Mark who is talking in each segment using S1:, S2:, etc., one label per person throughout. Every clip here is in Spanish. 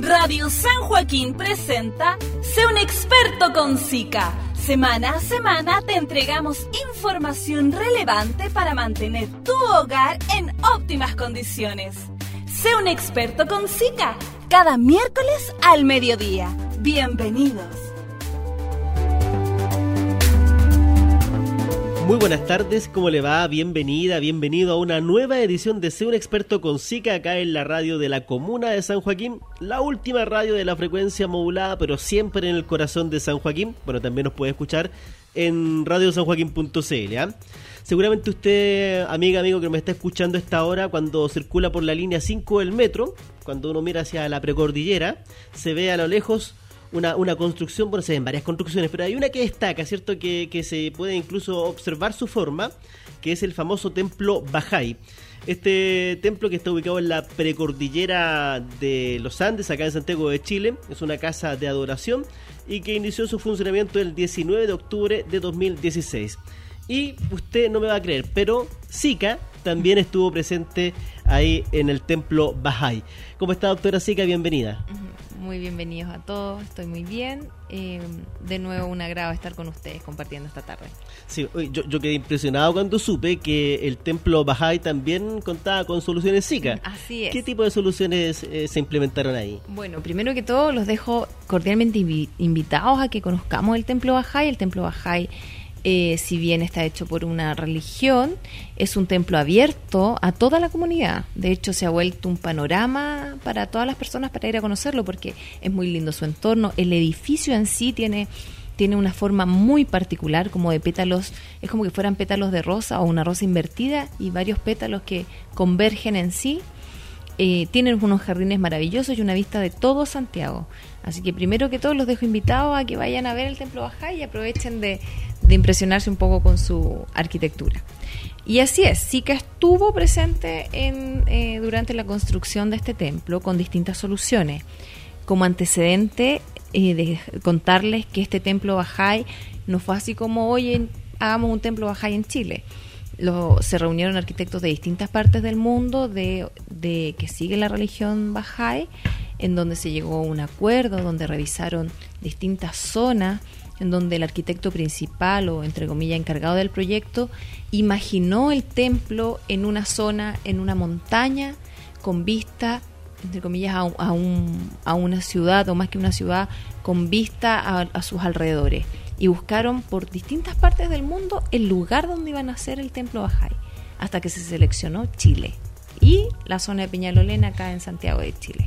S1: Radio San Joaquín presenta Sé un experto con Zika. Semana a semana te entregamos información relevante para mantener tu hogar en óptimas condiciones. Sé un experto con Zika, cada miércoles al mediodía. Bienvenidos.
S2: Muy buenas tardes, ¿cómo le va? Bienvenida, bienvenido a una nueva edición de Sé un experto con Zika acá en la radio de la comuna de San Joaquín, la última radio de la frecuencia modulada, pero siempre en el corazón de San Joaquín. Bueno, también nos puede escuchar en radiosanjoaquín.cl, ¿eh? Seguramente usted, amigo que me está escuchando a esta hora, cuando circula por la línea 5 del metro, cuando uno mira hacia la precordillera, se ve a lo lejos una construcción. Bueno, se ven varias construcciones, pero hay una que destaca, ¿cierto? Que se puede incluso observar su forma, que es el famoso templo Bajay. Este templo, que está ubicado en la precordillera de los Andes, acá en Santiago de Chile, es una casa de adoración y que inició su funcionamiento el 19 de octubre de 2016. Y usted no me va a creer, pero Zika también estuvo presente ahí en el templo Bajay. ¿Cómo está, doctora Zika? Bienvenida.
S3: Muy bienvenidos a todos, estoy muy bien. De nuevo, un agrado estar con ustedes compartiendo esta tarde.
S2: Sí, yo quedé impresionado cuando supe que el templo Bajay también contaba con soluciones Zika.
S3: Así es.
S2: ¿Qué tipo de soluciones se implementaron ahí?
S3: Bueno, primero que todo, los dejo cordialmente invitados a que conozcamos el templo Bajay. El templo Bajay, si bien está hecho por una religión, es un templo abierto a toda la comunidad. De hecho, se ha vuelto un panorama para todas las personas para ir a conocerlo, porque es muy lindo su entorno. El edificio en sí tiene una forma muy particular, como de pétalos, es como que fueran pétalos de rosa o una rosa invertida y varios pétalos que convergen en sí. Tienen unos jardines maravillosos y una vista de todo Santiago. Así que primero que todo los dejo invitados a que vayan a ver el templo Bajay y aprovechen de impresionarse un poco con su arquitectura. Y así es, Zika estuvo presente durante la construcción de este templo con distintas soluciones. Como antecedente, de contarles que este templo Bajay no fue así como, oye, hagamos un templo Bajay en Chile. Se reunieron arquitectos de distintas partes del mundo de que sigue la religión Bajay, en donde se llegó a un acuerdo, donde revisaron distintas zonas, en donde el arquitecto principal, o entre comillas encargado del proyecto, imaginó el templo en una zona, en una montaña, con vista, entre comillas, a una ciudad, o más que una ciudad, con vista a sus alrededores. Y buscaron por distintas partes del mundo el lugar donde iban a hacer el templo Bajay, hasta que se seleccionó Chile y la zona de Peñalolén, acá en Santiago de Chile.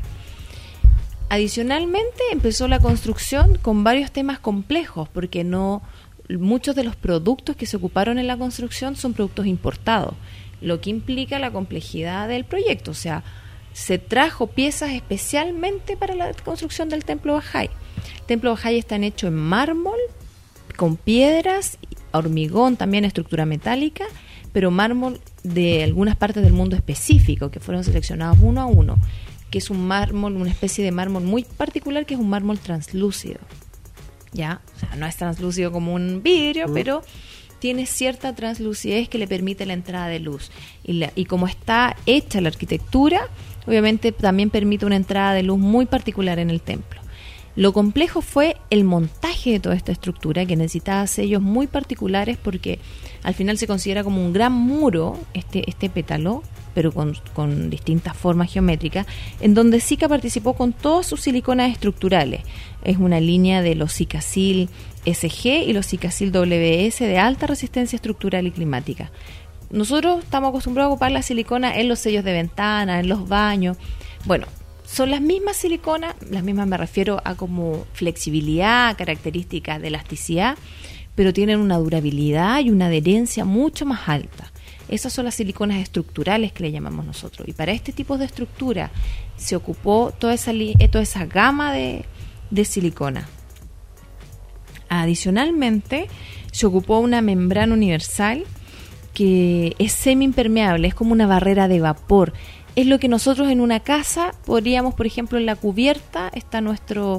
S3: Adicionalmente, empezó la construcción con varios temas complejos, porque muchos de los productos que se ocuparon en la construcción son productos importados, lo que implica la complejidad del proyecto. O sea, se trajo piezas especialmente para la construcción del templo Bajay. El templo Bajay está hecho en mármol, con piedras, hormigón, también estructura metálica, pero mármol de algunas partes del mundo específico, que fueron seleccionados uno a uno, que es un mármol, una especie de mármol muy particular, que es un mármol translúcido. ¿Ya? O sea, no es translúcido como un vidrio, pero tiene cierta translucidez que le permite la entrada de luz. Y como está hecha la arquitectura, obviamente también permite una entrada de luz muy particular en el templo. Lo complejo fue el montaje de toda esta estructura, que necesitaba sellos muy particulares, porque al final se considera como un gran muro este pétalo, pero con distintas formas geométricas, en donde Zika participó con todas sus siliconas estructurales. Es una línea de los Zikasil SG y los Zikasil WS de alta resistencia estructural y climática. Nosotros estamos acostumbrados a ocupar la silicona en los sellos de ventana, en los baños. Bueno, son las mismas siliconas, las mismas me refiero a como flexibilidad, características de elasticidad, pero tienen una durabilidad y una adherencia mucho más alta. Esas son las siliconas estructurales que le llamamos nosotros. Y para este tipo de estructura se ocupó toda esa gama de silicona. Adicionalmente, se ocupó una membrana universal que es semi-impermeable, es como una barrera de vapor. Es lo que nosotros en una casa podríamos, por ejemplo, en la cubierta está nuestro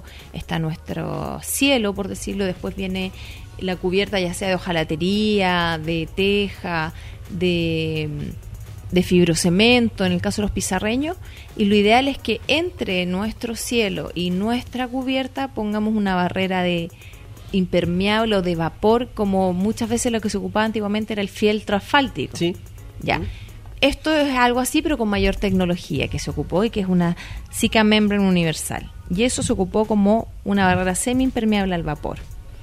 S3: cielo, por decirlo, después viene la cubierta ya sea de hojalatería, de teja, de de fibrocemento, en el caso de los pizarreños, y lo ideal es que entre nuestro cielo y nuestra cubierta pongamos una barrera de impermeable o de vapor, como muchas veces lo que se ocupaba antiguamente era el fieltro asfáltico.
S2: Sí.
S3: Ya. Esto es algo así, pero con mayor tecnología que se ocupó, y que es una Sika Membrane universal. Y eso se ocupó como una barrera semi-impermeable al vapor.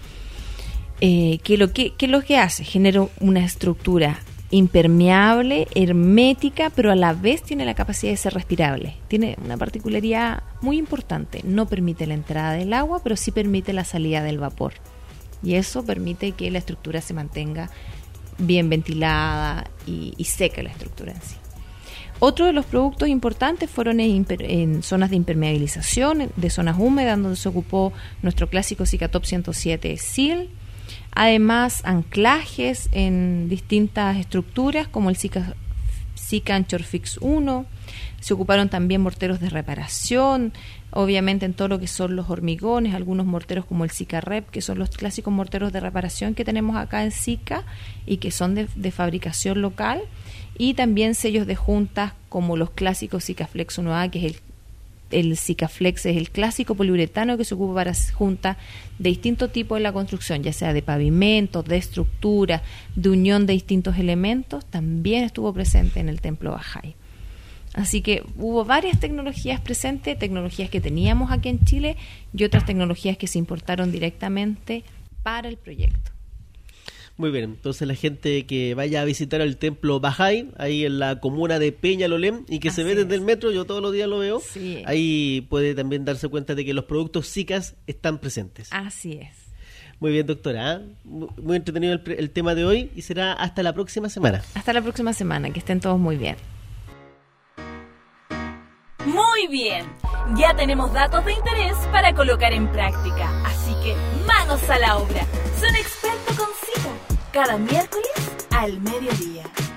S3: ¿Qué es lo que hace? Genera una estructura impermeable, hermética, pero a la vez tiene la capacidad de ser respirable. Tiene una particularidad muy importante. No permite la entrada del agua, pero sí permite la salida del vapor. Y eso permite que la estructura se mantenga bien ventilada y seca la estructura en sí. Otro de los productos importantes fueron en zonas de impermeabilización, de zonas húmedas, donde se ocupó nuestro clásico Sika Top 107 Seal. Además, anclajes en distintas estructuras, como el Sika Anchor Fix 1. Se ocuparon también morteros de reparación, obviamente en todo lo que son los hormigones, algunos morteros como el Sika Rep, que son los clásicos morteros de reparación que tenemos acá en Sika y que son de fabricación local, y también sellos de juntas como los clásicos Sika Flex 1A, que es el Sika Flex, es el clásico poliuretano que se ocupa para juntas de distintos tipos en la construcción, ya sea de pavimentos, de estructura, de unión de distintos elementos. También estuvo presente en el Templo Bajay. Así que hubo varias tecnologías presentes, tecnologías que teníamos aquí en Chile y otras tecnologías que se importaron directamente para el proyecto.
S2: Muy bien, entonces la gente que vaya a visitar el Templo Bajay, ahí en la comuna de Peñalolén, y que se ve desde el metro, yo todos los días lo veo, sí, ahí puede también darse cuenta de que los productos Sikas están presentes.
S3: Así es.
S2: Muy bien, doctora, muy entretenido el tema de hoy, y será hasta la próxima semana.
S3: Hasta la próxima semana, que estén todos muy bien.
S1: Muy bien, ya tenemos datos de interés para colocar en práctica, así que manos a la obra. Sé un experto con Sika, cada miércoles al mediodía.